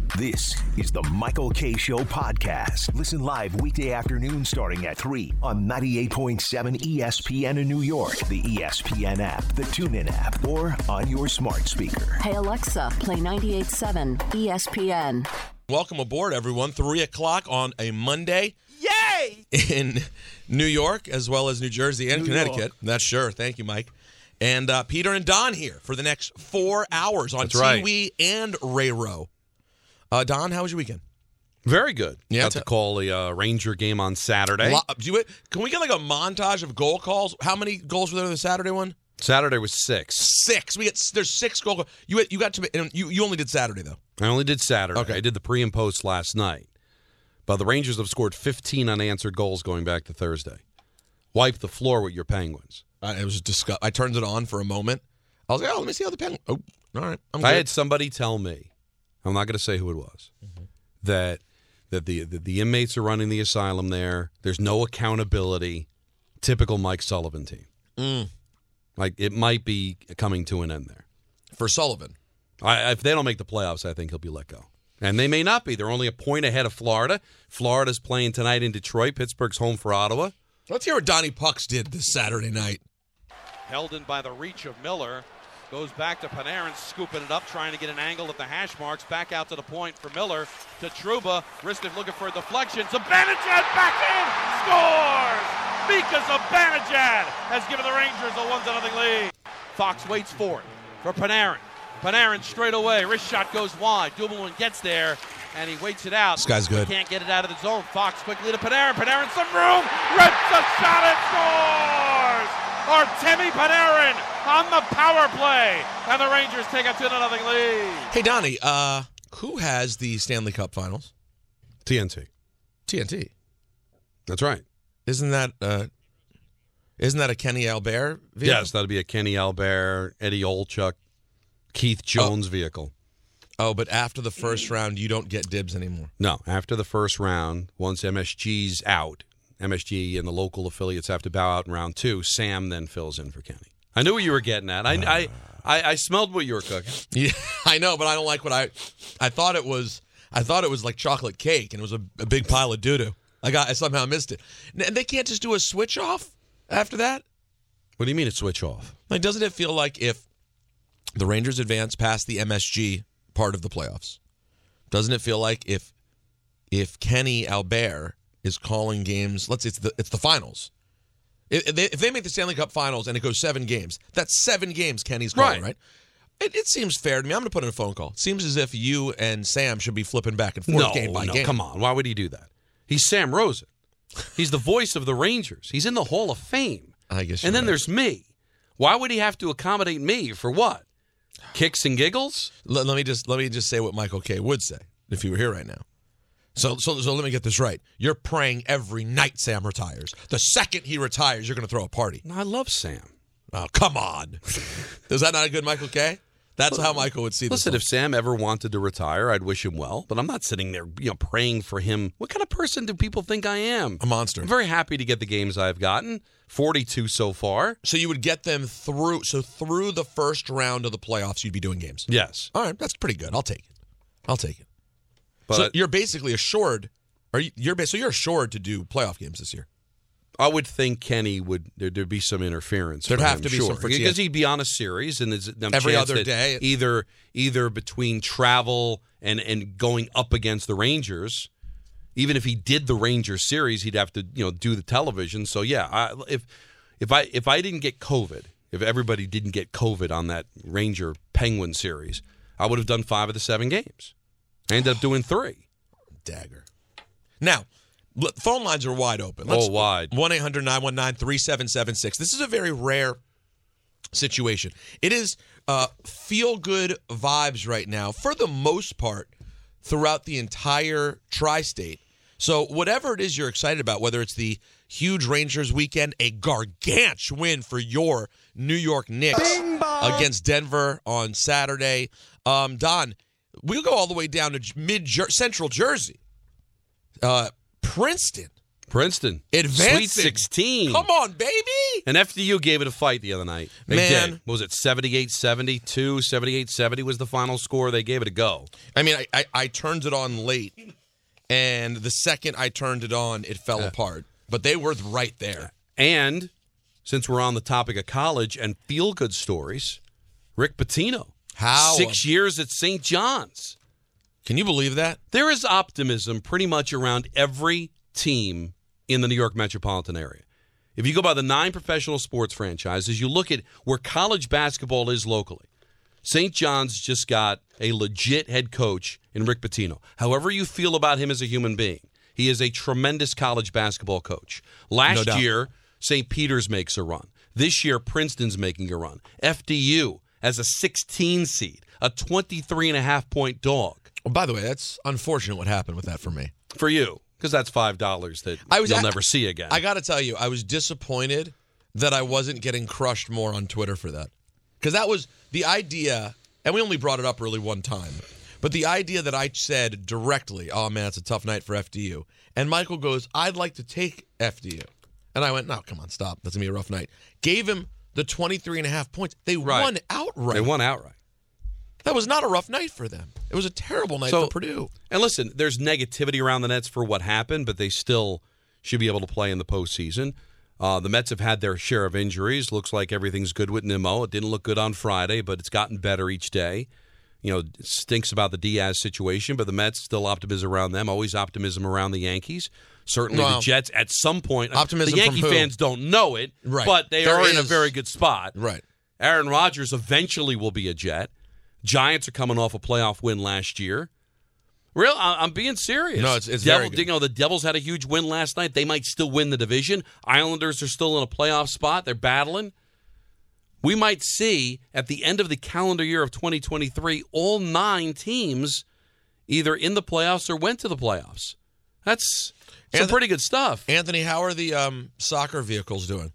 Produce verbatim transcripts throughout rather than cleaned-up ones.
This is the Michael Kay Show podcast. Listen live weekday afternoon starting at three on ninety-eight point seven E S P N in New York, the E S P N app, the TuneIn app, or on your smart speaker. Hey, Alexa, play ninety-eight point seven E S P N. Welcome aboard, everyone. three o'clock on a Monday. Yay! In New York, as well as New Jersey and New Connecticut. York. That's sure. Thank you, Mike. And uh, Peter and Don here for the next four hours on That's right. Tiwi and Rayro. Uh, Don, how was your weekend? Very good. Yeah, Got t- to call the uh, Ranger game on Saturday. Lo- do you, can we get like a montage of goal calls? How many goals were there in the Saturday one? Saturday was six. Six. We get there's six goal. You you got to and you you only did Saturday though. I only did Saturday. Okay. I did the pre and post last night. But the Rangers have scored fifteen unanswered goals going back to Thursday. Wipe the floor with your Penguins. Uh, it was disgust. I turned it on for a moment. I was like, oh, let me see how the pen. Oh, all right. I'm I good. had somebody tell me, I'm not going to say who it was, mm-hmm. that that the, the the inmates are running the asylum there. There's no accountability. Typical Mike Sullivan team. Mm. Like it might be coming to an end there For Sullivan. I, if they don't make the playoffs, I think he'll be let go. And they may not be. They're only a point ahead of Florida. Florida's playing tonight in Detroit. Pittsburgh's home for Ottawa. Let's hear what Donnie Pucks did this Saturday night. Held in by the reach of Miller. Goes back to Panarin, scooping it up, trying to get an angle at the hash marks. Back out to the point for Miller. To Trouba. Ristic looking for a deflection. Zibanejad back in. Scores! Mika Zibanejad has given the Rangers a one to nothing lead. Fox waits for it for Panarin. Panarin straight away. Wrist shot goes wide. Dumoulin gets there, and he waits it out. This guy's good. He can't get it out of the zone. Fox quickly to Panarin. Panarin some room. Rips a shot and scores! Artemi Panarin on the power play. And the Rangers take a two to nothing lead. Hey, Donnie, uh, who has the Stanley Cup Finals? T N T. T N T. That's right. Isn't that uh, isn't that a Kenny Albert vehicle? Yes, that'd be a Kenny Albert, Eddie Olchuk, Keith Jones oh. vehicle. Oh, but after the first round, you don't get dibs anymore. No, after the first round, once M S G's out, M S G and the local affiliates have to bow out in round two. Sam then fills in for Kenny. I knew what you were getting at. I, uh, I, I, I smelled what you were cooking. Yeah, I know, but I don't like what I. I thought it was. I thought it was like chocolate cake, and it was a, a big pile of doo doo. I got. I somehow missed it. And they can't just do a switch off after that. What do you mean a switch off? Like, doesn't it feel like if the Rangers advance past the M S G part of the playoffs, doesn't it feel like if if Kenny Albert is calling games, let's say it's the it's the finals. If they, if they make the Stanley Cup Finals and it goes seven games, that's seven games Kenny's calling, right? right? It, it seems fair to me. I'm going to put in a phone call. It seems as if you and Sam should be flipping back and forth no, game by no, game. Come on. Why would he do that? He's Sam Rosen. He's the voice of the Rangers. He's in the Hall of Fame. I guess. And then right. there's me. Why would he have to accommodate me for what? Kicks and giggles? Let, let me just let me just say what Michael Kay would say if he were here right now. So, so, so let me get this right. You're praying every night Sam retires. The second he retires, you're going to throw a party. No, I love Sam. Oh, come on. Is that not a good Michael Kay? That's how Michael would see this. Listen, if Sam ever wanted to retire, I'd wish him well. But I'm not sitting there, you know, praying for him. What kind of person do people think I am? A monster. I'm very happy to get the games I've gotten. forty-two so far. So you would get them through. So through the first round of the playoffs, you'd be doing games. Yes. All right, that's pretty good. I'll take it. I'll take it. But so you're basically assured. Are you? You're so you're assured to do playoff games this year. I would think Kenny would there'd, there'd be some interference. There'd for have him, to be sure. some for because he'd be on a series and there's a every chance other that day. Either either between travel and and going up against the Rangers. Even if he did the Rangers series, he'd have to you know do the television. So yeah, I, if if I if I didn't get COVID, if everybody didn't get COVID on that Ranger Penguin series, I would have done five of the seven games. I ended up doing three. Dagger. Now, phone lines are wide open. Let's, oh, wide. one eight hundred nine one nine three seven seven six. This is a very rare situation. It is uh, feel-good vibes right now, for the most part, throughout the entire tri-state. So whatever it is you're excited about, whether it's the huge Rangers weekend, a gargantuan win for your New York Knicks against Denver on Saturday. Um, Don, we'll go all the way down to mid-central Jersey. Uh, Princeton Princeton. Advancing. Sweet sixteen. Come on, baby. And F D U gave it a fight the other night. They Man. did. What was it, seventy-eight seventy-two, seventy-eight seventy was the final score. They gave it a go. I mean, I, I, I turned it on late, and the second I turned it on, it fell Yeah. apart. But they were right there. And since we're on the topic of college and feel-good stories, Rick Pitino. How? Six years at Saint John's. Can you believe that? There is optimism pretty much around every team in the New York metropolitan area. If you go by the nine professional sports franchises, you look at where college basketball is locally. Saint John's just got a legit head coach in Rick Pitino. However you feel about him as a human being, he is a tremendous college basketball coach. Last No doubt. year, Saint Peter's makes a run. This year, Princeton's making a run. F D U as a sixteen seed, a twenty-three and a half point dog. Well, by the way, that's unfortunate what happened with that for me. For you, because that's five dollars that I was you'll at- never see again. I got to tell you, I was disappointed that I wasn't getting crushed more on Twitter for that. Because that was the idea, and we only brought it up really one time, but the idea that I said directly, oh, man, it's a tough night for F D U. And Michael goes, I'd like to take F D U. And I went, no, come on, stop. That's going to be a rough night. Gave him the twenty-three and a half points. They Right. won outright. They won outright. That was not a rough night for them. It was a terrible night So- for Purdue. And listen, there's negativity around the Nets for what happened, but they still should be able to play in the postseason. Uh, the Mets have had their share of injuries. Looks like everything's good with Nimmo. It didn't look good on Friday, but it's gotten better each day. You know, it stinks about the Diaz situation, but the Mets, still optimism around them. Always optimism around the Yankees. Certainly Well, the Jets at some point. optimism The Yankee from who? fans don't know it, Right. but they There are in a is- very good spot. Right. Aaron Rodgers eventually will be a Jet. Giants are coming off a playoff win last year. Real, I- I'm being serious. No, it's- it's Devil, very good. You know, the Devils had a huge win last night. They might still win the division. Islanders are still in a playoff spot. They're battling. We might see at the end of the calendar year of twenty twenty-three all nine teams either in the playoffs or went to the playoffs. That's some And- pretty good stuff. Anthony, how are the um, soccer vehicles doing?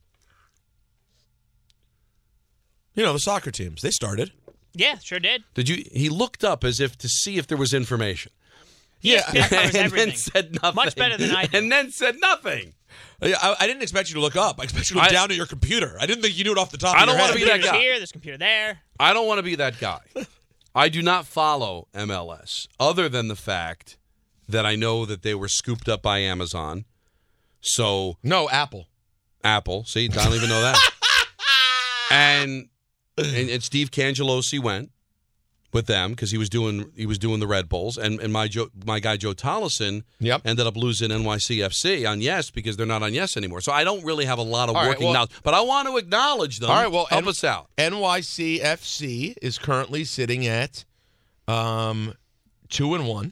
You know, the soccer teams. They started. Yeah, sure did. Did you? He looked up as if to see if there was information. Yeah, E S P N covers and everything. then said nothing. Much better than I do. And then said nothing. Yeah, I, I didn't expect you to look up. I expect you to look I- down at your computer. I didn't think you knew it off the top I of your don't wanna head. be that Computer's guy. here, there's a computer there. I don't want to be that guy. I do not follow M L S, other than the fact that I know that they were scooped up by Amazon. So No, Apple. Apple, see, I don't even know that. and, and and Steve Cangelosi went with them because he was doing he was doing the Red Bulls, and and my Joe, my guy Joe Tollison Yep. ended up losing N Y C F C on Yes because they're not on Yes anymore. So I don't really have a lot of All right, working well- knowledge, but I want to acknowledge them. All right, well, help N- us out. N Y C F C is currently sitting at um, two and one.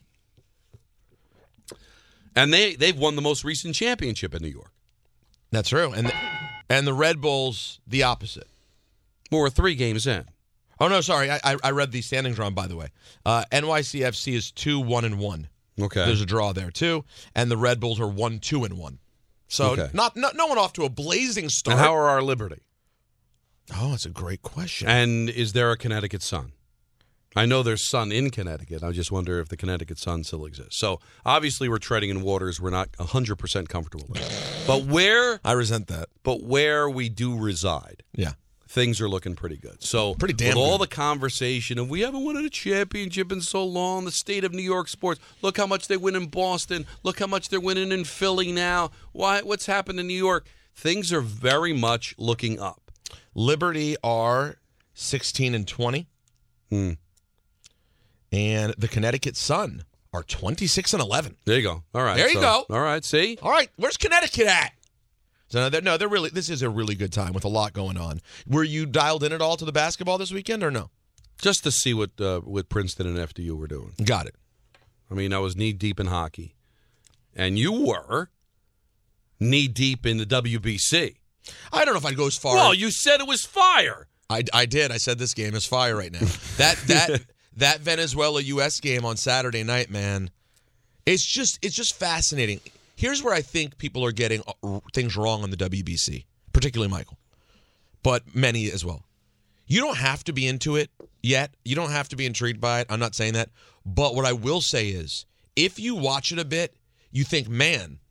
And they they've won the most recent championship in New York. That's true. And the, and the Red Bulls, the opposite. Well, we're three games in. Oh, no, sorry. I, I I read the standings wrong, by the way. Uh, N Y C F C is two, one, and one. Okay. There's a draw there, too. And the Red Bulls are one, two, and one. So Okay. not, not no one off to a blazing start. And how are our Liberty? oh, that's a great question. And is there a Connecticut Sun? I know there's Sun in Connecticut. I just wonder if the Connecticut Sun still exists. So obviously we're treading in waters we're not one hundred percent comfortable with. But where I resent that. but where we do reside, Yeah. things are looking pretty good. So Pretty damn with all good. the conversation of we haven't won a championship in so long, the state of New York sports, look how much they win in Boston, look how much they're winning in Philly now. Why what's happened in New York? Things are very much looking up. Liberty are sixteen and twenty. Hmm. And the Connecticut Sun are twenty-six and eleven. There you go. All right. There you so- go. All right. See? All right, where's Connecticut at? So no, they're, no, they're really. This is a really good time with a lot going on. Were you dialed in at all to the basketball this weekend or no? Just to see what uh, what Princeton and F D U were doing. Got it. I mean, I was knee deep in hockey, and you were knee deep in the W B C. I don't know if I'd go as far. Well, you said it was fire. I, I did. I said this game is fire right now. that that that Venezuela U S game on Saturday night, man. It's just it's just fascinating. Here's where I think people are getting things wrong on the W B C, particularly Michael, but many as well. You don't have to be into it yet. You don't have to be intrigued by it. I'm not saying that. But what I will say is, if you watch it a bit, you think, man,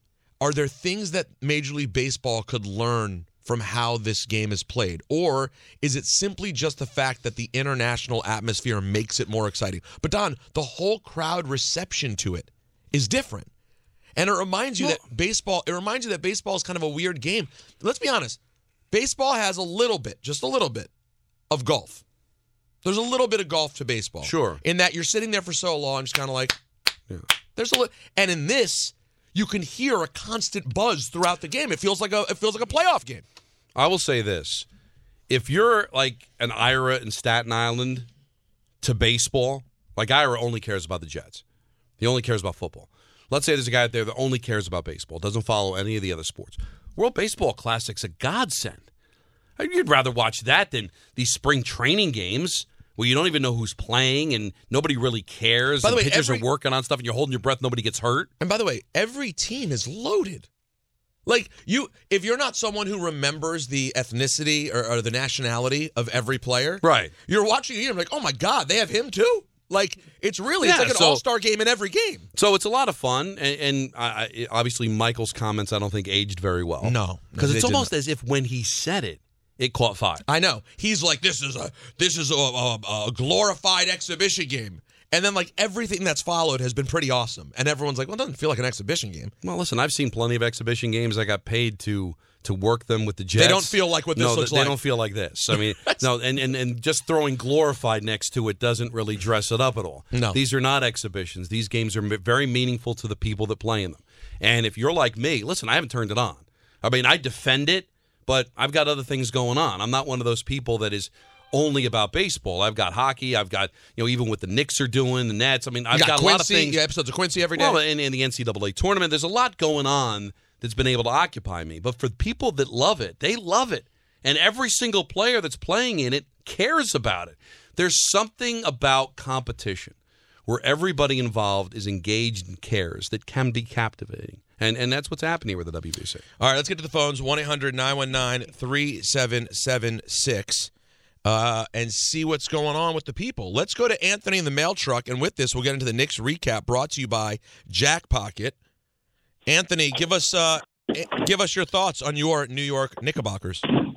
are there things that Major League Baseball could learn from how this game is played? Or is it simply just the fact that the international atmosphere makes it more exciting? But Don, the whole crowd reception to it is different. And it reminds you well, that baseball, it reminds you that baseball is kind of a weird game. Let's be honest. Baseball has a little bit, just a little bit, of golf. There's a little bit of golf to baseball. Sure. In that you're sitting there for so long, just kind of like, yeah. There's a li- and in this, you can hear a constant buzz throughout the game. It feels like a it feels like a playoff game. I will say this. If you're like an Ira in Staten Island to baseball, like Ira only cares about the Jets. He only cares about football. Let's say there's a guy out there that only cares about baseball, doesn't follow any of the other sports. World Baseball Classic's a godsend. You'd rather watch that than these spring training games where you don't even know who's playing and nobody really cares. By the and way, pitchers every, are working on stuff and you're holding your breath, nobody gets hurt. And by the way, every team is loaded. Like, you, if you're not someone who remembers the ethnicity or, or the nationality of every player, right? You're watching a game like, oh my God, they have him too? Like, it's really, yeah, it's like an so, all-star game in every game. So it's a lot of fun, and, and I, obviously Michael's comments I don't think aged very well. No. Because it's almost not. as if when he said it, it caught fire. I know. He's like, this is a this is a, a, a glorified exhibition game. And then, like, everything that's followed has been pretty awesome. And everyone's like, well, it doesn't feel like an exhibition game. Well, listen, I've seen plenty of exhibition games. I got paid to to work them with the Jets. They don't feel like what this no, looks they, like. They don't feel like this. I mean, no, and, and, and just throwing glorified next to it doesn't really dress it up at all. No. These are not exhibitions. These games are very meaningful to the people that play in them. And if you're like me, listen, I haven't turned it on. I mean, I defend it, but I've got other things going on. I'm not one of those people that is only about baseball. I've got hockey. I've got, you know, even what the Knicks are doing, the Nets. I mean, I've got, got Quincy, a lot of things. You got episodes of Quincy every day. Well, in, in the N C double A tournament, there's a lot going on that's been able to occupy me. But for people that love it, they love it. And every single player that's playing in it cares about it. There's something about competition where everybody involved is engaged and cares that can be captivating. And and that's what's happening here with the W B C. All right, let's get to the phones. one eight hundred nine one nine three seven seven six uh, and see what's going on with the people. Let's go to Anthony in the mail truck. And with this, we'll get into the Knicks recap brought to you by Jack Pocket. Anthony, give us uh, give us your thoughts on your New York Knickerbockers.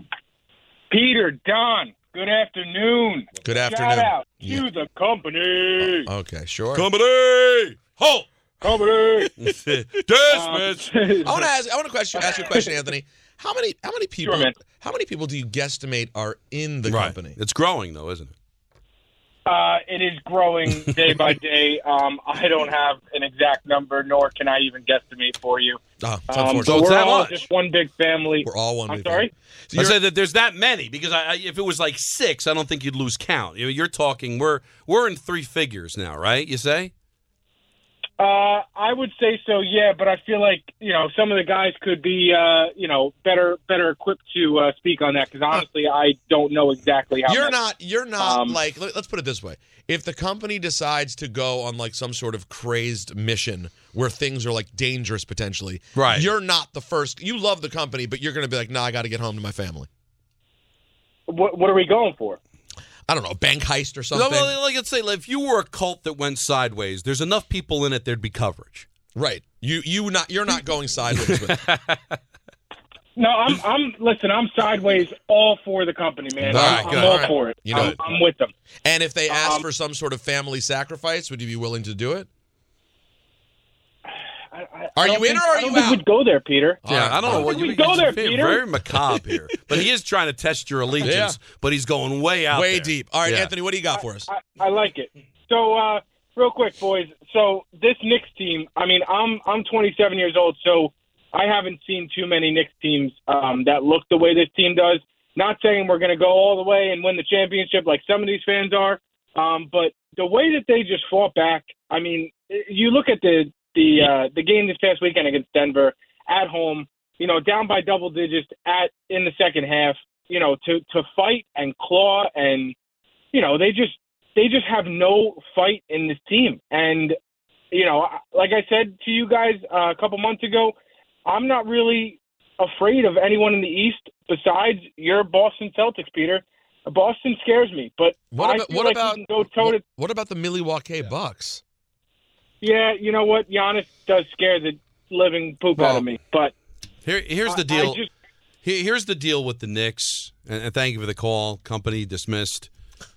Peter, Don, good afternoon. Good afternoon. Shout out Yeah. to the company. Uh, okay, sure. Company! Ho! Company. Dismiss! I want to ask. I want to question, ask you a question, Anthony. How many? How many people? Sure, man. How many people do you guesstimate are in the right. company? It's growing, though, isn't it? Uh, it is growing day by day. Um, I don't have an exact number, nor can I even guesstimate for you. Oh, it's Um, unfortunate. so it's we're that all much. just one big family. We're all one. I'm big sorry? family. So I you're- said that there's that many because I, I, if it was like six, I don't think you'd lose count. You know, you're talking we're we're in three figures now, right? You say? Uh, I would say so, yeah, but I feel like, you know, some of the guys could be, uh, you know, better better equipped to uh, speak on that because honestly, I don't know exactly how You're much. not. You're not Um, like. let- Let's put it this way: if the company decides to go on like some sort of crazed mission where things are like dangerous potentially, Right. You're not the first. You love the company, but you're going to be like, "Nah, I got to get home to my family." What, what are we going for? I don't know, a bank heist or No, something. well, like let's say like, if you were a cult that went sideways, there's enough people in it there'd be coverage. Right. You. You not. You're not going sideways with it. No, I'm. I'm. Listen, I'm sideways, all for the company, man. All I'm, right, I'm good. all All right. for it. You know I'm, it. I'm with them. And if they ask Um, for some sort of family sacrifice, would you be willing to do it? I, I, Are I you don't in think- or are I don't you think out? We'd go there, Peter. Yeah, right. I don't know what We you go there, being Peter. very macabre here, but he is trying to test your allegiance. Yeah. But he's going way out, Way there. deep. All right, Yeah. Anthony, what do you got for us? I, I like it. So, uh, real quick, boys. So this Knicks team. I mean, I'm I'm twenty-seven years old, so I haven't seen too many Knicks teams um, that look the way this team does. Not saying we're going to go all the way and win the championship like some of these fans are, um, but the way that they just fought back. I mean, you look at the the uh, the game this past weekend against Denver at home. You know, down by double digits at in the second half. You know, to to fight and claw and you know they just they just have no fight in this team. And you know, like I said to you guys uh, a couple months ago, I'm not really afraid of anyone in the East besides your Boston Celtics, Peter. Boston scares me, but What I about feel what like about we can go toe to. what, what about the Milwaukee Bucks? Yeah, you know what? Giannis does scare the living poop Well, out of me. But Here, here's the I- deal. I just- Here- Here's the deal with the Knicks, and and thank you for the call. Company dismissed.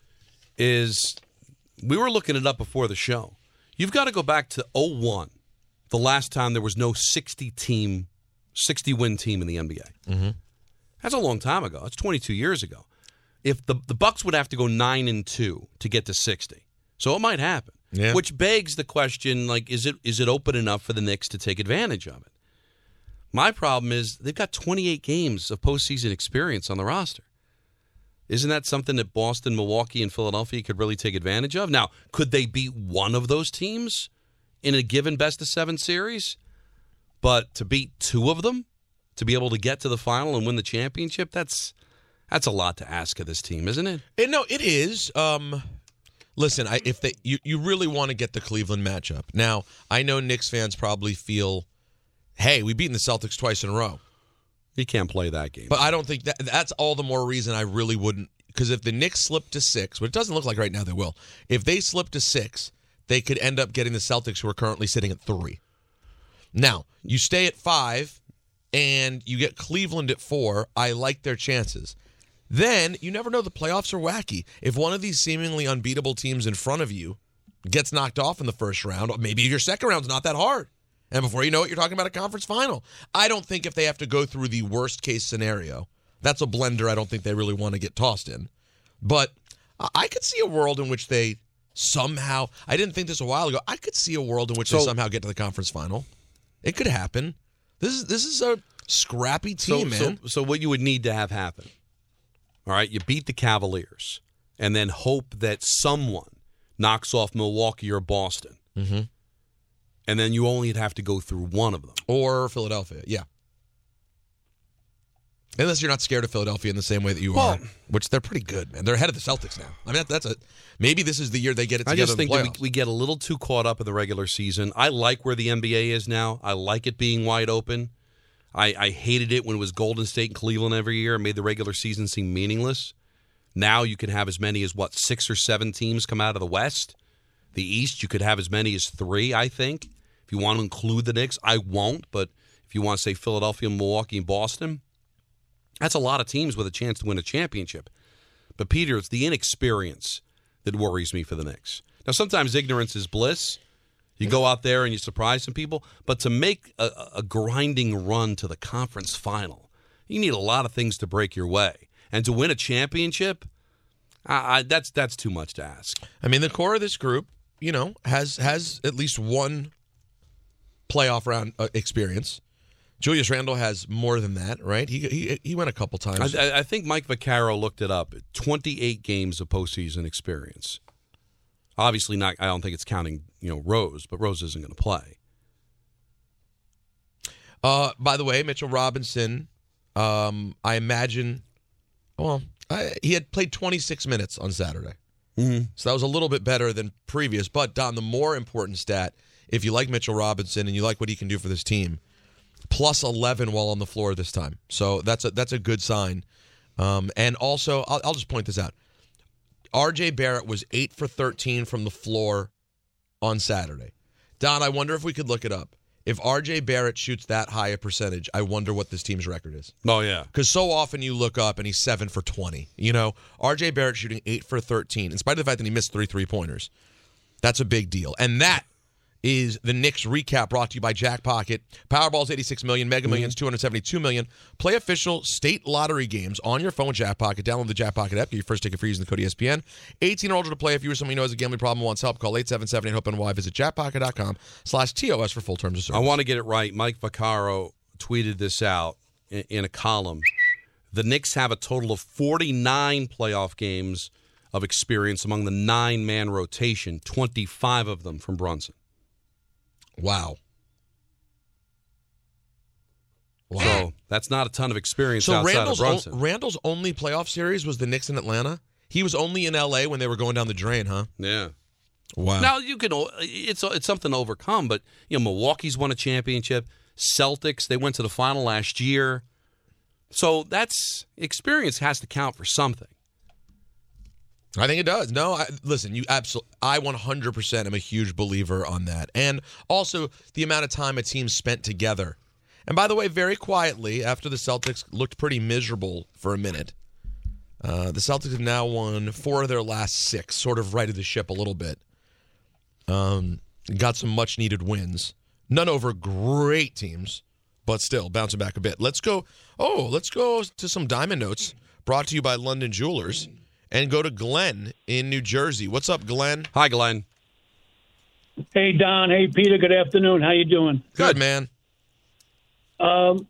Is we were looking it up before the show. You've got to go back to oh one, the last time there was no sixty team, sixty win team in the N B A. Mm-hmm. That's a long time ago. That's twenty-two years ago. If the the Bucks would have to go nine and two to get to sixty, so it might happen. Yeah. Which begs the question: like, is it is it open enough for the Knicks to take advantage of it? My problem is they've got twenty-eight games of postseason experience on the roster. Isn't that something that Boston, Milwaukee, and Philadelphia could really take advantage of? Now, could they beat one of those teams in a given best-of-seven series? But to beat two of them, to be able to get to the final and win the championship, that's that's a lot to ask of this team, isn't it? And no, it is. Um, listen, I, if they you, you really want to get the Cleveland matchup. Now, I know Knicks fans probably feel, hey, we've beaten the Celtics twice in a row. You can't play that game. But I don't think that that's all the more reason I really wouldn't. Because if the Knicks slip to six, which it doesn't look like right now they will, if they slip to six, they could end up getting the Celtics, who are currently sitting at three. Now, you stay at five, and you get Cleveland at four. I like their chances. Then, you never know. The playoffs are wacky. If one of these seemingly unbeatable teams in front of you gets knocked off in the first round, maybe your second round's not that hard. And before you know it, you're talking about a conference final. I don't think if they have to go through the worst-case scenario, that's a blender I don't think they really want to get tossed in. But I could see a world in which they somehow, I didn't think this a while ago, I could see a world in which So, they somehow get to the conference final. It could happen. This is this is a scrappy team, so, man. So, so what you would need to have happen, all right, you beat the Cavaliers and then hope that someone knocks off Milwaukee or Boston. Mm-hmm. And then you only have to go through one of them. Or Philadelphia, yeah. Unless you're not scared of Philadelphia in the same way that you Well, are, which they're pretty good, man. They're ahead of the Celtics now. I mean, that, that's a maybe this is the year they get it together. I just think in the that we, playoffs. we get a little too caught up in the regular season. I like where the N B A is now. I like it being wide open. I, I hated it when it was Golden State and Cleveland every year and made the regular season seem meaningless. Now you can have as many as, what, six or seven teams come out of the West? The East, you could have as many as three, I think. If you want to include the Knicks, I won't. But if you want to say Philadelphia, Milwaukee, and Boston, that's a lot of teams with a chance to win a championship. But, Peter, it's the inexperience that worries me for the Knicks. Now, sometimes ignorance is bliss. You go out there and you surprise some people. But to make a, a grinding run to the conference final, you need a lot of things to break your way. And to win a championship, I, I, that's that's too much to ask. I mean, the core of this group, you know, has has at least one playoff round uh, experience. Julius Randle has more than that, right? He he he went a couple times. I, I think Mike Vaccaro looked it up. twenty-eight games of postseason experience. Obviously, not. I don't think it's counting, you know, Rose, but Rose isn't going to play. Uh, by the way, Mitchell Robinson, um, I imagine, well, I, he had played twenty-six minutes on Saturday. Mm-hmm. So that was a little bit better than previous. But, Don, the more important stat, if you like Mitchell Robinson and you like what he can do for this team, plus eleven while on the floor this time. So that's a, that's a good sign. Um, and also, I'll, I'll just point this out. R J Barrett was eight for thirteen from the floor on Saturday. Don, I wonder if we could look it up. If R J Barrett shoots that high a percentage, I wonder what this team's record is. Oh, yeah. Because so often you look up and he's seven for twenty. You know, R J Barrett shooting eight for thirteen, in spite of the fact that he missed three three-pointers. That's a big deal. And that is the Knicks recap brought to you by Jack Pocket. Powerball's eighty-six million dollars, Mega Millions two hundred seventy-two million dollars. Play official state lottery games on your phone with Jack Pocket. Download the Jack Pocket app. Get your first ticket free using the code E S P N. eighteen or older to play. If you or someone you know has a gambling problem and wants help, call eight seven seven eight hope N Y. Visit jackpocket.com slash TOS for full terms of service. I want to get it right. Mike Vaccaro tweeted this out in, in a column. The Knicks have a total of forty-nine playoff games of experience among the nine-man rotation, twenty-five of them from Brunson. Wow. Wow. So that's not a ton of experience So outside Randall's, of Brunson. o- Randall's only playoff series was the Knicks in Atlanta? He was only in L A when they were going down the drain, huh? yeah. Wow. Now you can. It's it's something to overcome, but you know Milwaukee's won a championship. Celtics, they went to the final last year, so that's experience has to count for something. I think it does. No, I, listen, you absolutely. I one hundred percent am a huge believer on that, and also the amount of time a team spent together. And by the way, very quietly, after the Celtics looked pretty miserable for a minute, uh, the Celtics have now won four of their last six, sort of righted the ship a little bit. Um, got some much-needed wins. None over great teams, but still bouncing back a bit. Let's go. Oh, let's go to some Diamond Notes brought to you by London Jewelers. And go to Glenn in New Jersey. What's up, Glenn? Hi, Glenn. Hey, Don. Hey, Peter. Good afternoon. How you doing? Good, man. Um,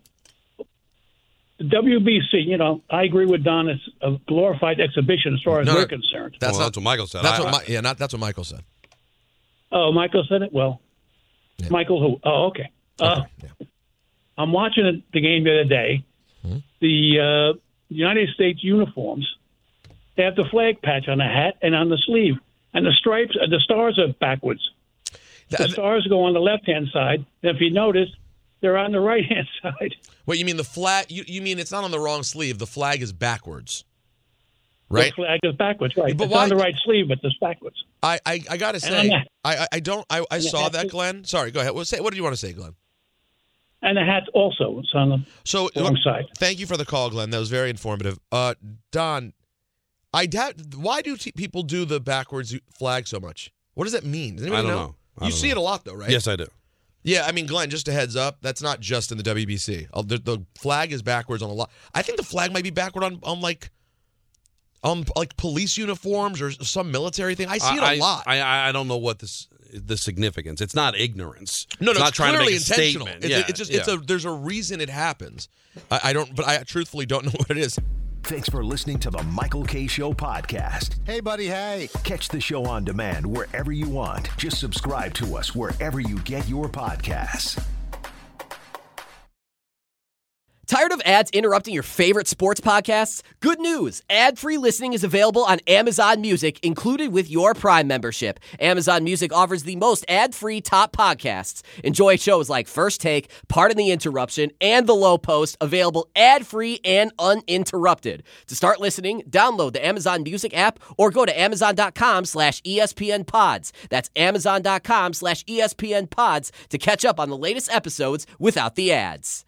the W B C, you know, I agree with Don. It's a glorified exhibition as far as No, we're no, concerned. That's, well, not, that's what Michael said. That's I, what I, Mi- yeah, not that's what Michael said. Oh, Michael said it? Well, Yeah. Michael who? Oh, okay. Uh, Okay, yeah. I'm watching it- the game the other day. Hmm? The uh, United States uniforms, they have the flag patch on the hat and on the sleeve. And the stripes, uh, the stars are backwards. The Th- stars go on the left-hand side. And if you notice, they're on the right-hand side. Wait, you mean the flag? You, you mean it's not on the wrong sleeve? The flag is backwards, right? The flag is backwards, right. But it's why- on the right sleeve, but it's backwards. I, I, I gotta And on say, the- I, I, I don't. I, I the saw hat that, too. Glenn. Sorry, go ahead. What, say, what did you want to say, Glenn? And the hat also, it's on the So wrong side. Thank you for the call, Glenn. That was very informative. Uh, Don, I doubt. Why do t- people do the backwards flag so much? What does that mean? Does anybody I don't know? know. I You don't see know. it a lot, though, right? Yes, I do. Yeah, I mean, Glenn, just a heads up, that's not just in the W B C. Uh, The, the flag is backwards on a lot. I think the flag might be backward on, on like, on like police uniforms or some military thing. I see it a I, lot. I, I I don't know what this the significance. It's not ignorance. no, no, it's not it's trying to clearly make a intentional. statement. It's, yeah, it's just, it's yeah. a. There's a reason it happens. I, I don't, but I truthfully don't know what it is. Thanks for listening to the Michael K. Show podcast. Hey, buddy, hey. Catch the show on demand wherever you want. Just subscribe to us wherever you get your podcasts. Tired of ads interrupting your favorite sports podcasts? Good news! Ad-free listening is available on Amazon Music, included with your Prime membership. Amazon Music offers the most ad-free top podcasts. Enjoy shows like First Take, Pardon the Interruption, and The Low Post, available ad-free and uninterrupted. To start listening, download the Amazon Music app or go to amazon.com slash ESPN pods. That's amazon.com slash ESPN pods to catch up on the latest episodes without the ads.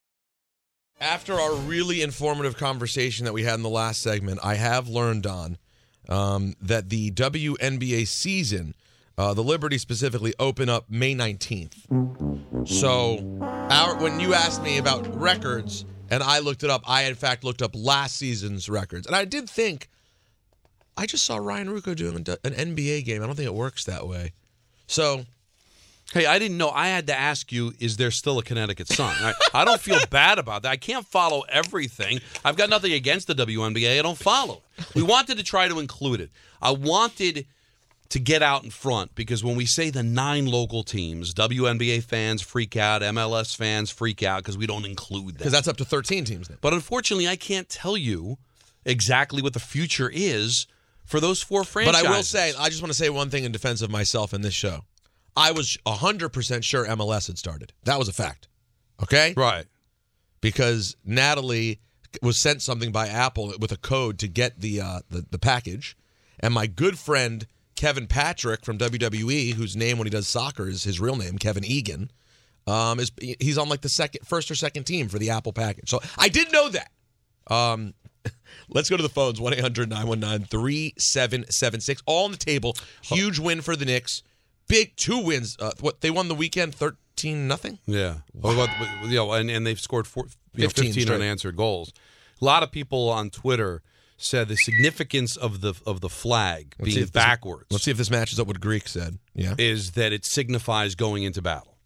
After our really informative conversation that we had in the last segment, I have learned, Don, um, that the W N B A season, uh, the Liberty specifically, open up May nineteenth. So our, when you asked me about records and I looked it up, I in fact looked up last season's records. And I did think, I just saw Ryan Ruocco doing an N B A game. I don't think it works that way. So... Hey, I didn't know. I had to ask you, is there still a Connecticut Sun? I, I don't feel bad about that. I can't follow everything. I've got nothing against the W N B A. I don't follow it. We wanted to try to include it. I wanted to get out in front because when we say the nine local teams, W N B A fans freak out, M L S fans freak out because we don't include them. Because that's up to thirteen teams then. But unfortunately, I can't tell you exactly what the future is for those four franchises. But I will say, I just want to say one thing in defense of myself in this show. I was one hundred percent sure M L S had started. That was a fact. Okay? Right. Because Natalie was sent something by Apple with a code to get the, uh, the the package. And my good friend Kevin Patrick from W W E, whose name when he does soccer is his real name, Kevin Egan, um, is he's on like the second, first or second team for the Apple package. So I did know that. Um, let's go to the phones, one eight hundred nine one nine three seven seven six. All on the table. Huge win for the Knicks. Big two wins. Uh, what they won the weekend, thirteen nothing. Yeah. Well, about, you know, and, and they've scored four, you know, fifteen fifteen straight. unanswered goals. A lot of people on Twitter said the significance of the of the flag Let's see being if this- backwards Let's see if this matches up with what Greek said. Yeah. is that it signifies going into battle.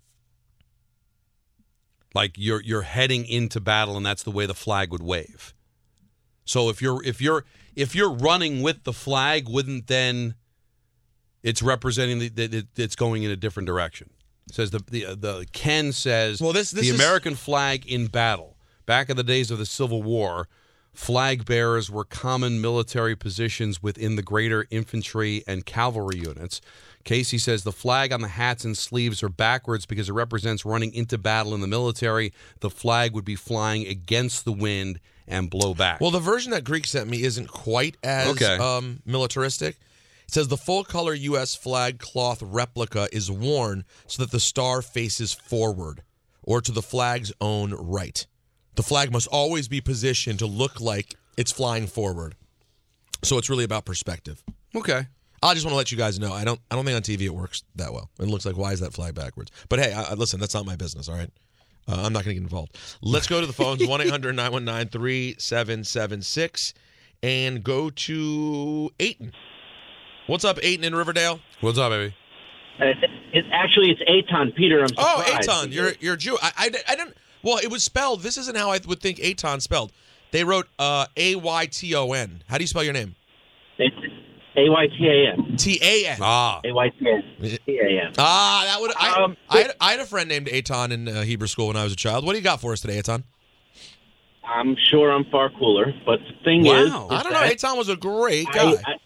Like you're you're heading into battle, and that's the way the flag would wave. So if you're if you're if you're running with the flag, wouldn't then it's representing that it, it's going in a different direction? It says the the the Ken says Well, this- this the is- American flag in battle. Back in the days of the Civil War, flag bearers were common military positions within the greater infantry and cavalry units. Casey says the flag on the hats and sleeves are backwards because it represents running into battle in the military. The flag would be flying against the wind and blow back. Well, the version that Greek sent me isn't quite as Okay. um, militaristic. It says the full-color U S flag cloth replica is worn so that the star faces forward or to the flag's own right. The flag must always be positioned to look like it's flying forward. So it's really about perspective. Okay. I just want to let you guys know. I don't. I don't think on T V it works that well. It looks like, why is that flag backwards? But hey, I, listen, that's not my business. All right, uh, I'm not going to get involved. Let's go to the phones: one eight hundred nine one nine three seven seven six, and go to Aiton. What's up, Aiton in Riverdale? What's up, baby? Uh, it's actually it's Eitan, Peter. I'm Oh, surprised. Eitan, you're you're Jew. I, I, I didn't. Well, it was spelled. This isn't how I would think Eitan spelled. They wrote uh, A Y T O N. How do you spell your name? It's A Y T A N. T A N. Ah. A Y T A N. T A N. Ah, that would. I, Um, I, had, I had a friend named Eitan in uh, Hebrew school when I was a child. What do you got for us today, Eitan? I'm sure I'm far cooler, but the thing Wow. is, is I don't know. that Eitan was a great I- guy. I-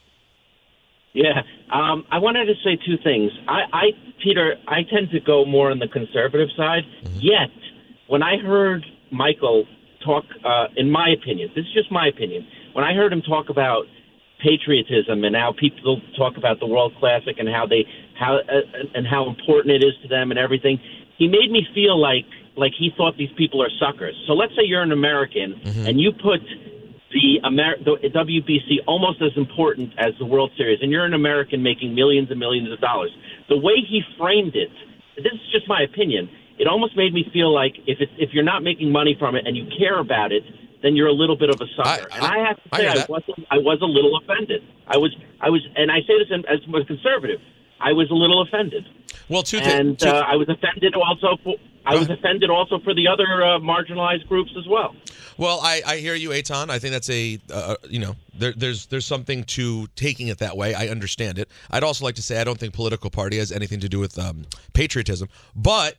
yeah, um, I wanted to say two things. I, I, Peter, I tend to go more on the conservative side. Mm-hmm. Yet, when I heard Michael talk, uh, in my opinion, this is just my opinion, when I heard him talk about patriotism and how people talk about the World Classic and how they how uh, and how important it is to them and everything, he made me feel like like he thought these people are suckers. So let's say you're an American Mm-hmm. and you put the, Amer- the W B C almost as important as the World Series, and you're an American making millions and millions of dollars. The way he framed it, this is just my opinion, it almost made me feel like if it's, if you're not making money from it and you care about it, then you're a little bit of a sucker. I- and I have to I say, hear I, that. was I was a little offended. I was, I was, and I say this in, as a conservative. I was a little offended, Well, two and things. uh, I was offended also. For, I was ahead. offended also for the other uh, marginalized groups as well. Well, I, I hear you, Eitan. I think that's a, uh, you know, there, there's there's something to taking it that way. I understand it. I'd also like to say I don't think political party has anything to do with um, patriotism. But,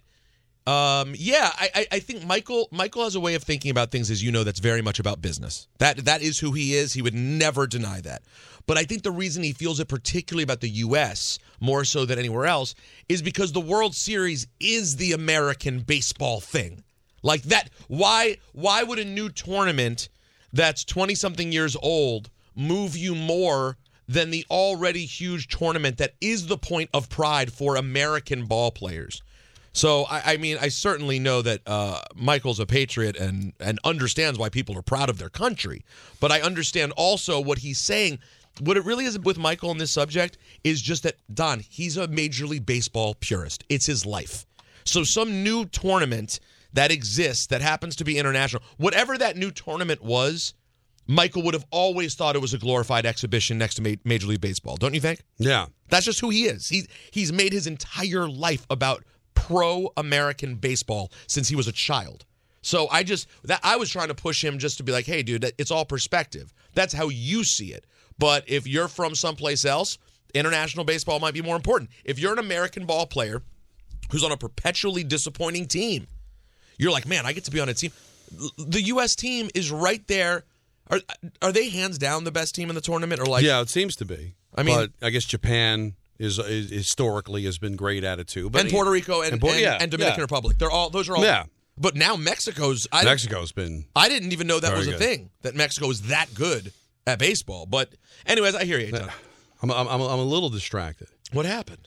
um, yeah, I, I, I think Michael Michael has a way of thinking about things, as you know, that's very much about business. That That is who he is. He would never deny that. But I think the reason he feels it particularly about the U S more so than anywhere else is because the World Series is the American baseball thing. Like that, why why would a new tournament that's twenty-something years old move you more than the already huge tournament that is the point of pride for American ball players? So, I, I mean, I certainly know that uh, Michael's a patriot and, and understands why people are proud of their country. But I understand also what he's saying. What it really is with Michael on this subject is just that, Don, he's a Major League Baseball purist. It's his life. So some new tournament that exists that happens to be international, whatever that new tournament was, Michael would have always thought it was a glorified exhibition next to Ma- Major League Baseball. Don't you think? Yeah. That's just who he is. He's, he's made his entire life about pro-American baseball since he was a child. So I just, that I was trying to push him just to be like, hey, dude, it's all perspective. That's how you see it. But if you're from someplace else, international baseball might be more important. If you're an American ball player who's on a perpetually disappointing team, you're like, man, I get to be on a team. The U S team is right there. Are are they hands down the best team in the tournament? Or like, yeah, it seems to be. I mean, but I guess Japan is, is historically has been great at it too. But and Puerto Rico and, and, Puerto- and, yeah, and Dominican yeah. Republic. They're all those are all. Yeah. But now Mexico's. I, Mexico's been. I didn't even know that very was a good. thing. That Mexico is that good at baseball. But anyways, I hear you. Eitan. I'm, I'm I'm I'm a little distracted. What happened?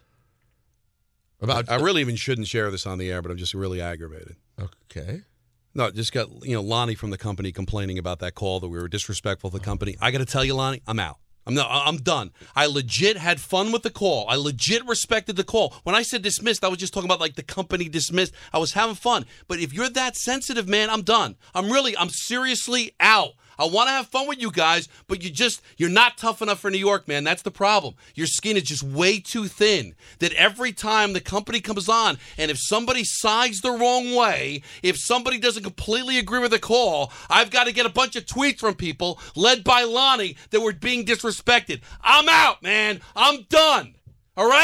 About I really even shouldn't share this on the air, but I'm just really aggravated. Okay. No, just got you know Lonnie from the company complaining about that call that we were disrespectful to the company. I got to tell you, Lonnie, I'm out. I'm no, I'm done. I legit had fun with the call. I legit respected the call. When I said dismissed, I was just talking about like the company dismissed. I was having fun. But if you're that sensitive, man, I'm done. I'm really, I'm seriously out. I want to have fun with you guys, but you just, you're not tough enough for New York, man. That's the problem. Your skin is just way too thin that every time the company comes on, and if somebody sides the wrong way, if somebody doesn't completely agree with the call, I've got to get a bunch of tweets from people led by Lonnie that were being disrespected. I'm out, man. I'm done. All right?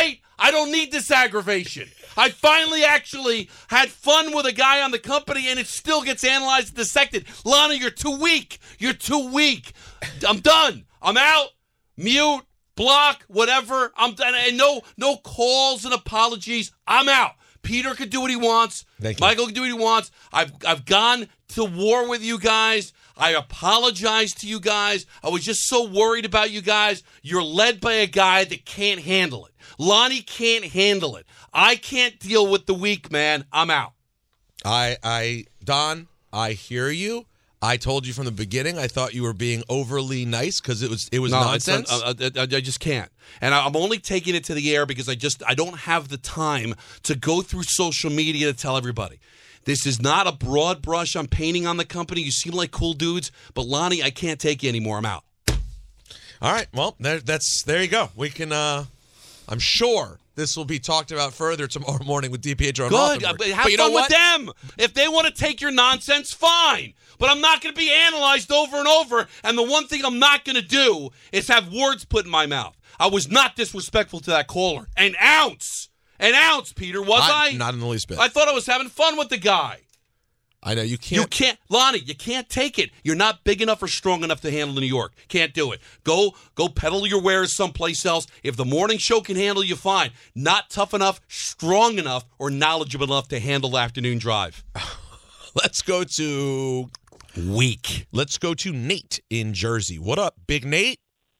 I don't need this aggravation. I finally actually had fun with a guy on the company, and it still gets analyzed and dissected. Lonnie, you're too weak. You're too weak. I'm done. I'm out. Mute, block, whatever. I'm done. And no, no calls and apologies. I'm out. Peter can do what he wants. Thank you. Michael can do what he wants. I've I've gone to war with you guys. I apologize to you guys. I was just so worried about you guys. You're led by a guy that can't handle it. Lonnie can't handle it. I can't deal with the weak, man. I'm out. I, I, Don, I hear you. I told you from the beginning. I thought you were being overly nice because it was it was no, nonsense. Uh, I, I just can't, and I'm only taking it to the air because I just I don't have the time to go through social media to tell everybody. This is not a broad brush I'm painting on the company. You seem like cool dudes, but Lonnie, I can't take you anymore. I'm out. All right, well, there, that's there you go. We can. Uh, I'm sure this will be talked about further tomorrow morning with DiPietro and Good. Rothenberg. Have but you know fun what? with them. If they want to take your nonsense, fine. But I'm not going to be analyzed over and over. And the one thing I'm not going to do is have words put in my mouth. I was not disrespectful to that caller. An ounce. An ounce, Peter, was I? I? Not in the least bit. I thought I was having fun with the guy. I know you can't. You can't, Lonnie. You can't take it. You're not big enough or strong enough to handle New York. Can't do it. Go, go peddle your wares someplace else. If the morning show can handle you, fine. Not tough enough, strong enough, or knowledgeable enough to handle the afternoon drive. Let's go to weak. Let's go to Nate in Jersey. What up, Big Nate?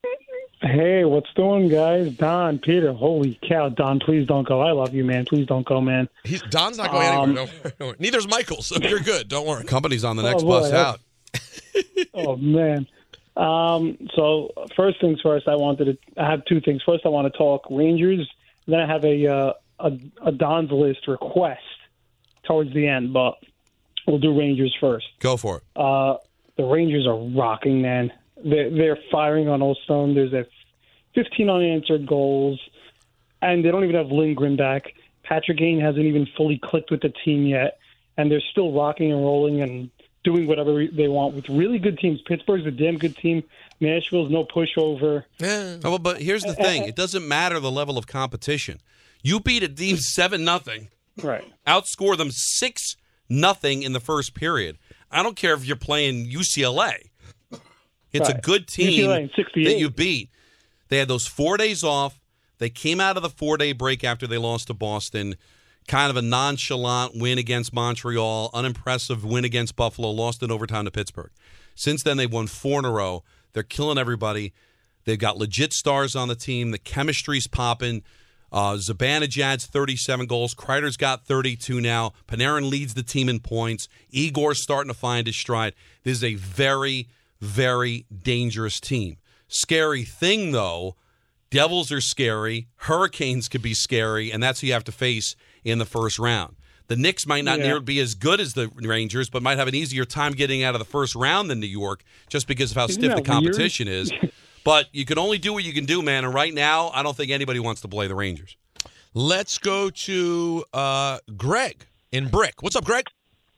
Hey, what's doing, guys? Don, Peter, holy cow. Don, please don't go. I love you, man. Please don't go, man. He's, Don's not going Um, anywhere. Don't worry, don't worry. Neither's Michael, so you're good. Don't worry. Company's on the Oh, next boy, bus that's- out. Oh, man. Um, so, first things first, I wanted to I have two things. First, I want to talk Rangers. Then I have a, uh, a, a Don's list request towards the end, but we'll do Rangers first. Go for it. Uh, the Rangers are rocking, man. They're, they're firing on all cylinders. They're fifteen unanswered goals, and they don't even have Lindgren back. Patrick Kane hasn't even fully clicked with the team yet, and they're still rocking and rolling and doing whatever they want with really good teams. Pittsburgh's a damn good team. Nashville's no pushover. Yeah. Oh, but here's the thing. It doesn't matter the level of competition. You beat a team seven nothing. Right. Outscore them six nothing in the first period. I don't care if you're playing U C L A. It's Right. a good U C L A in team sixty-eight. that you beat. They had those four days off. They came out of the four-day break after they lost to Boston. Kind of a nonchalant win against Montreal, unimpressive win against Buffalo, lost in overtime to Pittsburgh. Since then, they've won four in a row. They're killing everybody. They've got legit stars on the team. The chemistry's popping. Uh, Zibanejad's thirty-seven goals. Kreider's got thirty-two now. Panarin leads the team in points. Igor's starting to find his stride. This is a very, very dangerous team. Scary thing, though, Devils are scary. Hurricanes could be scary, and that's who you have to face in the first round. The Knicks might not Yeah. near be as good as the Rangers, but might have an easier time getting out of the first round than New York just because of how Isn't stiff that the competition is. But you can only do what you can do, man. And right now, I don't think anybody wants to play the Rangers. Let's go to uh, Greg in Brick. What's up, Greg?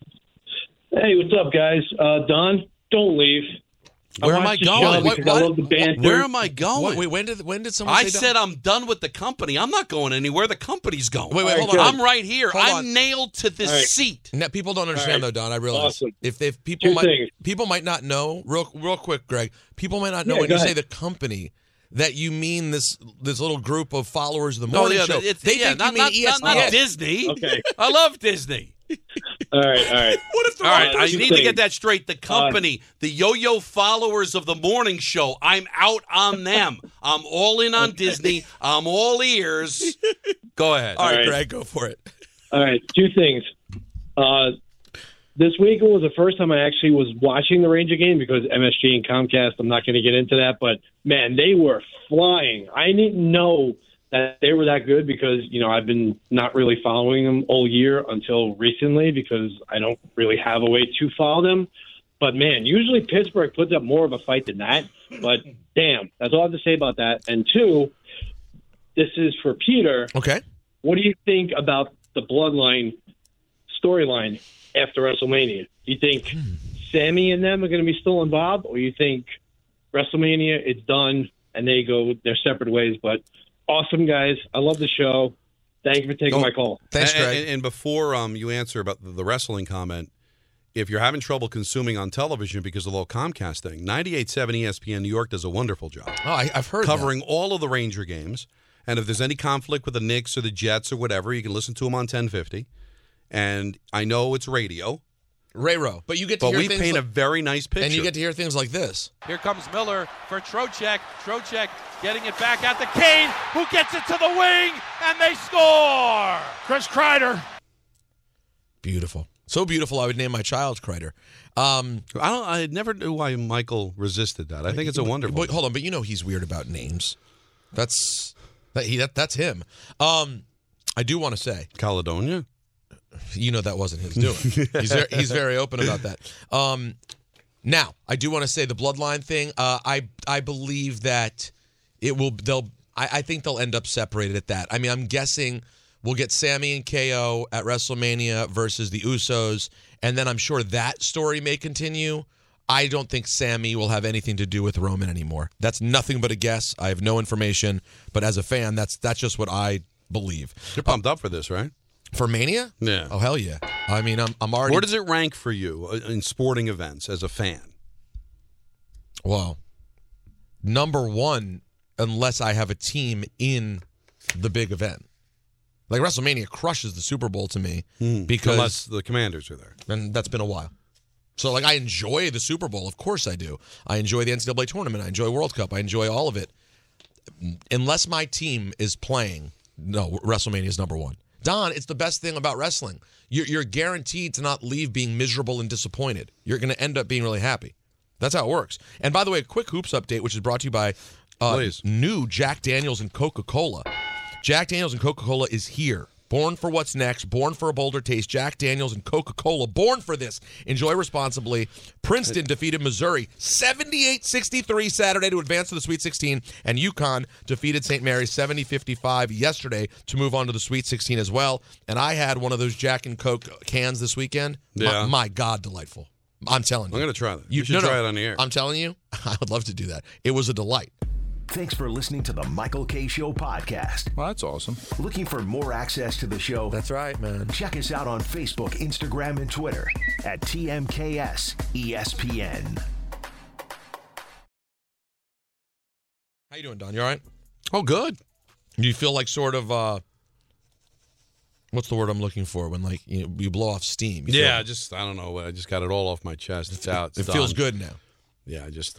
Hey, what's up, guys? Uh, Don, don't leave. Where am I watched the going? show What- because I love the banter. Where am I going? What, wait, when did when did someone I say said done? I'm done with the company. I'm not going anywhere. The company's going. Wait, wait, All hold right, on. I'm right here. Hold I'm on. nailed to this All right. seat. Now, people don't understand All right. though, Don. I realize Awesome. if if people Two might things. people might not know real real quick, Greg. People might not know Yeah, when go you say ahead. the company that you mean this this little group of followers of the Oh, morning yeah, show. it's, they yeah, think not, you mean not, E not, S P N. not Disney. Okay. I love Disney. All right, all right. What if the All right, I Two need to things. get that straight. The company, the yo-yo followers of the morning show, I'm out on them. I'm all in on Disney. I'm all ears. Go ahead. All right, All right. Greg, go for it. All right, two things. Uh, this weekend was the first time I actually was watching the Ranger game because M S G and Comcast, I'm not going to get into that, but, man, they were flying. I didn't know that they were that good because, you know, I've been not really following them all year until recently because I don't really have a way to follow them. But, man, usually Pittsburgh puts up more of a fight than that. But, damn, that's all I have to say about that. And, two, this is for Peter. Okay. What do you think about the Bloodline storyline after WrestleMania? Do you think Sammy and them are going to be still involved, or you think WrestleMania it's done and they go their separate ways, but Awesome guys. I love the show. Thank you for taking Oh, my call. Thanks, and, Greg. And, and before um, you answer about the, the wrestling comment, if you're having trouble consuming on television because of the low Comcast thing, ninety-eight point seven E S P N New York does a wonderful job. Oh, I, I've heard covering that. all of the Ranger games. And if there's any conflict with the Knicks or the Jets or whatever, you can listen to them on ten fifty. And I know it's radio. Ray-Ro. But you get to But hear we things paint like, a very nice picture. and you get to hear things like this. Here comes Miller for Trocheck. Trocheck getting it back out to Kane, who gets it to the wing, and they score! Chris Kreider. Beautiful. So beautiful, I would name my child Kreider. Um, I don't. I never knew why Michael resisted that. I think it's a wonderful. Wait, hold on, but you know he's weird about names. That's that he that, that's him. Um, I do want to say Caledonia. You know that wasn't his doing. he's very, he's very open about that. Um, now I do want to say the bloodline thing. Uh, I I believe that it will. They'll. I, I think they'll end up separated at that. I mean, I'm guessing we'll get Sammy and K O at WrestleMania versus the Usos, and then I'm sure that story may continue. I don't think Sammy will have anything to do with Roman anymore. That's nothing but a guess. I have no information, but as a fan, that's that's just what I believe. You're pumped uh, up for this, right? For Mania? Yeah. Oh, hell yeah. I mean, I'm I'm already... Where does it rank for you in sporting events as a fan? Well, number one, unless I have a team in the big event. Like WrestleMania crushes the Super Bowl to me mm, because... Unless the Commanders are there. And that's been a while. So, like, I enjoy the Super Bowl. Of course I do. I enjoy the N C double A tournament. I enjoy World Cup. I enjoy all of it. Unless my team is playing, no, WrestleMania is number one. Don, it's the best thing about wrestling. You're, you're guaranteed to not leave being miserable and disappointed. You're going to end up being really happy. That's how it works. And by the way, a quick hoops update, which is brought to you by uh, new Jack Daniels and Coca-Cola. Jack Daniels and Coca-Cola is here. Born for what's next, born for a bolder taste. Jack Daniels and Coca-Cola, born for this. Enjoy responsibly. Princeton defeated Missouri seventy-eight sixty-three Saturday to advance to the Sweet sixteen, and UConn defeated Saint Mary's seventy fifty-five yesterday to move on to the Sweet sixteen as well. And I had one of those Jack and Coke cans this weekend. Yeah. My, my God, delightful. I'm telling you. I'm going to try that. You, you should no, try no, it on the air. I'm telling you, I would love to do that. It was a delight. Thanks for listening to the Michael K. Show podcast. Well, that's awesome. Looking for more access to the show? That's right, man. Check us out on Facebook, Instagram, and Twitter at T M K S E S P N. How you doing, Don? You all right? Oh, good. Do you feel like sort of, uh, what's the word I'm looking for? When, like, you, you blow off steam. You Yeah, feel, just, I don't know. I just got it all off my chest. It's out. It's it done. feels good now. Yeah, I just... Uh,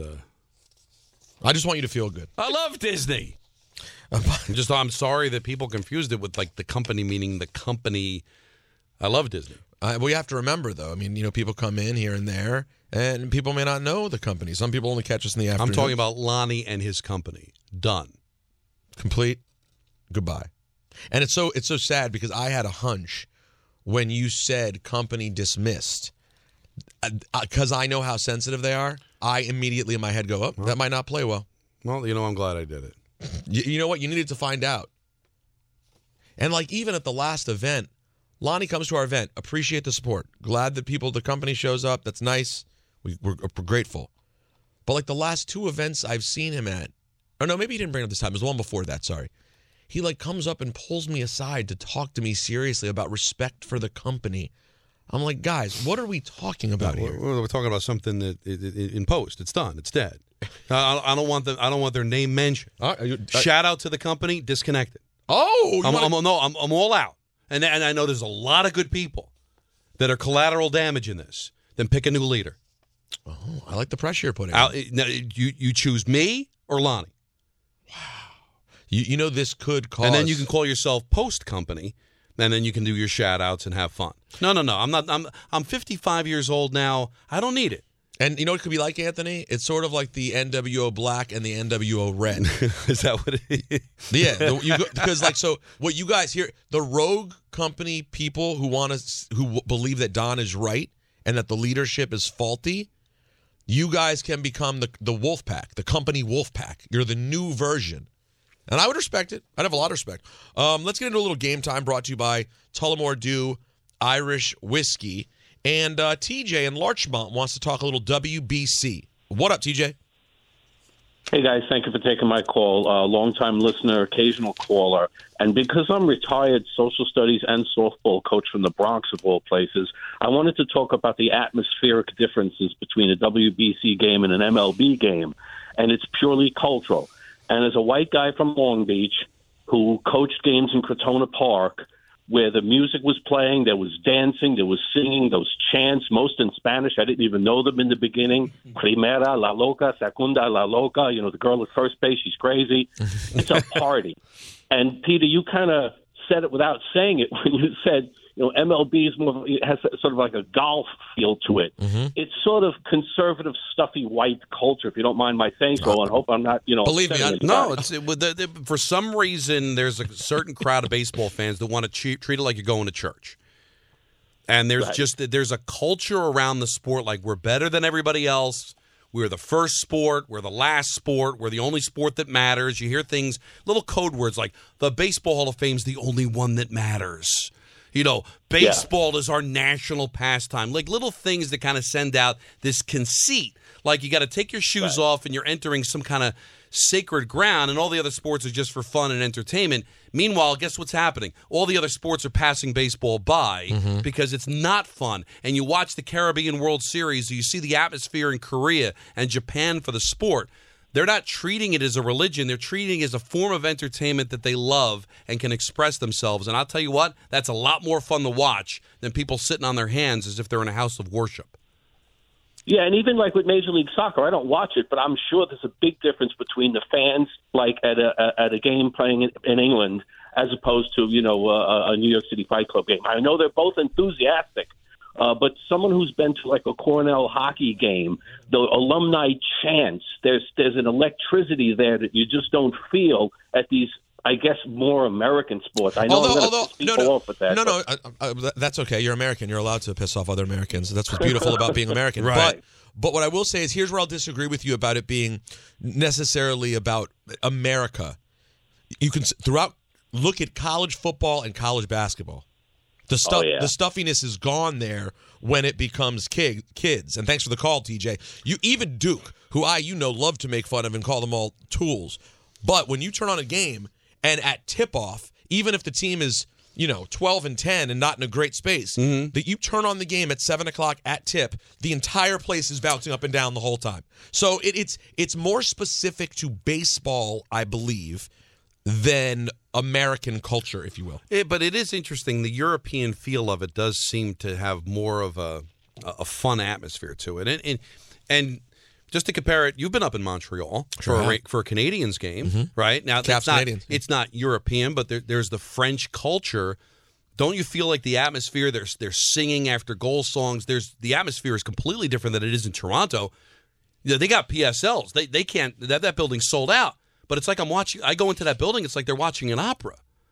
I just want you to feel good. I love Disney. I'm just I'm sorry that people confused it with like the company, meaning the company. I love Disney. Uh, we have to remember, though. I mean, you know, people come in here and there, and people may not know the company. Some people only catch us in the afternoon. I'm talking about Lonnie and his company. Done. Complete. Goodbye. And it's so it's so sad because I had a hunch when you said company dismissed, because I know how sensitive they are. I immediately in my head go, oh, well, that might not play well. Well, you know, I'm glad I did it. You, you know what? You needed to find out. And like even at the last event, Lonnie comes to our event, appreciate the support. Glad that people, the company shows up. That's nice. We, we're, we're grateful. But like the last two events I've seen him at, or no, maybe he didn't bring it up this time. It was the one before that, sorry. He like comes up and pulls me aside to talk to me seriously about respect for the company. I'm like, guys, what are we talking about no, here? We're, we're talking about something that it, it, in post. It's done. It's dead. I, I don't want the I don't want their name mentioned. Uh, you, uh, Shout out to the company. Disconnected. Oh, I'm, wanna... I'm, no, I'm, I'm all out. And and I know there's a lot of good people that are collateral damage in this. Then pick a new leader. Oh, I like the pressure you're putting. I'll, now, you you choose me or Lonnie. Wow. You you know this could cause. And then you can call yourself Post Company. And then you can do your shout outs and have fun. No, no, no. I'm not I'm I'm fifty-five years old now. I don't need it. And you know what it could be like, Anthony? It's sort of like the N W O Black and the N W O Red. Is that what it is? Yeah, the, you, because like so, what you guys hear, the rogue company people who want to, who w- believe that Don is right and that the leadership is faulty, you guys can become the the Wolf Pack, the company Wolf Pack. You're the new version. And I would respect it. I'd have a lot of respect. Um, let's get into a little game time brought to you by Tullamore Dew Irish Whiskey. And uh, T J in Larchmont wants to talk a little W B C. What up, T J? Hey, guys. Thank you for taking my call. Uh, long-time listener, occasional caller. And because I'm retired social studies and softball coach from the Bronx, of all places, I wanted to talk about the atmospheric differences between a W B C game and an M L B game. And it's purely cultural. And as a white guy from Long Beach who coached games in Crotona Park, where the music was playing, there was dancing, there was singing, those chants, most in Spanish. I didn't even know them in the beginning. Primera, la loca, segunda, la loca. You know, the girl at first base, she's crazy. It's a party. And, Peter, you kind of said it without saying it when you said, you know, M L B is more, it has sort of like a golf feel to it. Mm-hmm. It's sort of conservative, stuffy white culture, if you don't mind my saying so. And I hope I'm not, you know. Believe me, I, no. It's it, the, the, for some reason, there's a certain crowd of baseball fans that want to treat, treat it like you're going to church. And there's right. just there's a culture around the sport like we're better than everybody else. We're the first sport. We're the last sport. We're the only sport that matters. You hear things, little code words like the Baseball Hall of Fame is the only one that matters. You know, baseball yeah. is our national pastime. Like little things that kind of send out this conceit. Like you got to take your shoes right. off and you're entering some kind of sacred ground, and all the other sports are just for fun and entertainment. Meanwhile, guess what's happening? All the other sports are passing baseball by mm-hmm. because it's not fun. And you watch the Caribbean World Series, you see the atmosphere in Korea and Japan for the sport. They're not treating it as a religion. They're treating it as a form of entertainment that they love and can express themselves. And I'll tell you what, that's a lot more fun to watch than people sitting on their hands as if they're in a house of worship. Yeah, and even like with Major League Soccer, I don't watch it, but I'm sure there's a big difference between the fans, like at a at a game playing in, in England, as opposed to, you know, a, a New York City Fight Club game. I know they're both enthusiastic. Uh, but someone who's been to like a Cornell hockey game, the alumni chants, there's there's an electricity there that you just don't feel at these, I guess, more American sports. I know although, I'm although, piss people no, no, off with that. No, no, uh, uh, that's okay. You're American. You're allowed to piss off other Americans. That's what's beautiful about being American. Right. But, but what I will say is here's where I'll disagree with you about it being necessarily about America. You can, throughout, look at college football and college basketball. The stuff, oh, yeah. the stuffiness is gone there when it becomes kid, kids. And thanks for the call, T J. You even Duke, who I you know love to make fun of and call them all tools, but when you turn on a game and at tip off, even if the team is you know twelve and ten and not in a great space, mm-hmm. that you turn on the game at seven o'clock at tip, the entire place is bouncing up and down the whole time. So it, it's it's more specific to baseball, I believe, than American culture, if you will. It, but it is interesting. The European feel of it does seem to have more of a a fun atmosphere to it. And and, and just to compare it, you've been up in Montreal sure for, a, for a Canadians game, mm-hmm. right? Now, Caps it's not, Canadians. It's not European, but there, there's the French culture. Don't you feel like the atmosphere, they're, they're singing after goal songs, there's the atmosphere is completely different than it is in Toronto. You know, they got P S Ls. They they can't, that, that building's sold out. But it's like I'm watching. I go into that building. It's like they're watching an opera.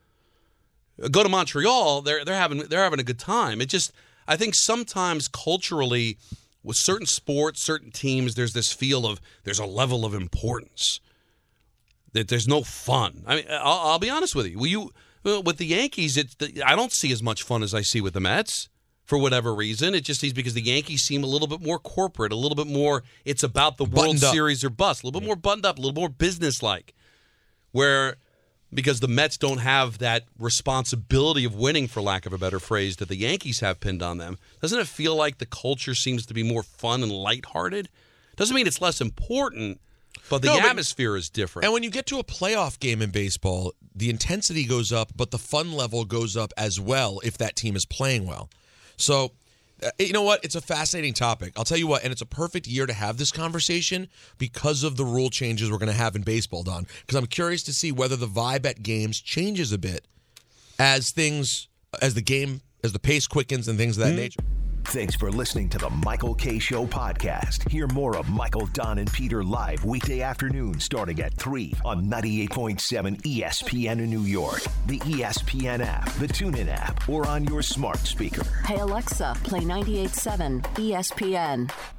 Go to Montreal. They're they're having they're having a good time. It just I think sometimes culturally with certain sports, certain teams, there's this feel of there's a level of importance that there's no fun. I mean, I'll, I'll be honest with you. Will you with the Yankees? It's the, I don't see as much fun as I see with the Mets. For whatever reason, it just is because the Yankees seem a little bit more corporate, a little bit more, it's about the World Series or bust, a little bit more buttoned up, a little more business-like. Where, because the Mets don't have that responsibility of winning, for lack of a better phrase, that the Yankees have pinned on them, doesn't it feel like the culture seems to be more fun and lighthearted? Doesn't mean it's less important, but the no, atmosphere but, is different. And when you get to a playoff game in baseball, the intensity goes up, but the fun level goes up as well if that team is playing well. So, uh, you know what? It's a fascinating topic. I'll tell you what, and it's a perfect year to have this conversation because of the rule changes we're going to have in baseball, Don. Because I'm curious to see whether the vibe at games changes a bit as things, as the game, as the pace quickens and things of that mm-hmm. nature. Thanks for listening to the Michael K. Show podcast. Hear more of Michael, Don, and Peter live weekday afternoon starting at three on ninety-eight point seven E S P N in New York, the E S P N app, the TuneIn app, or on your smart speaker. Hey, Alexa, play ninety-eight point seven E S P N.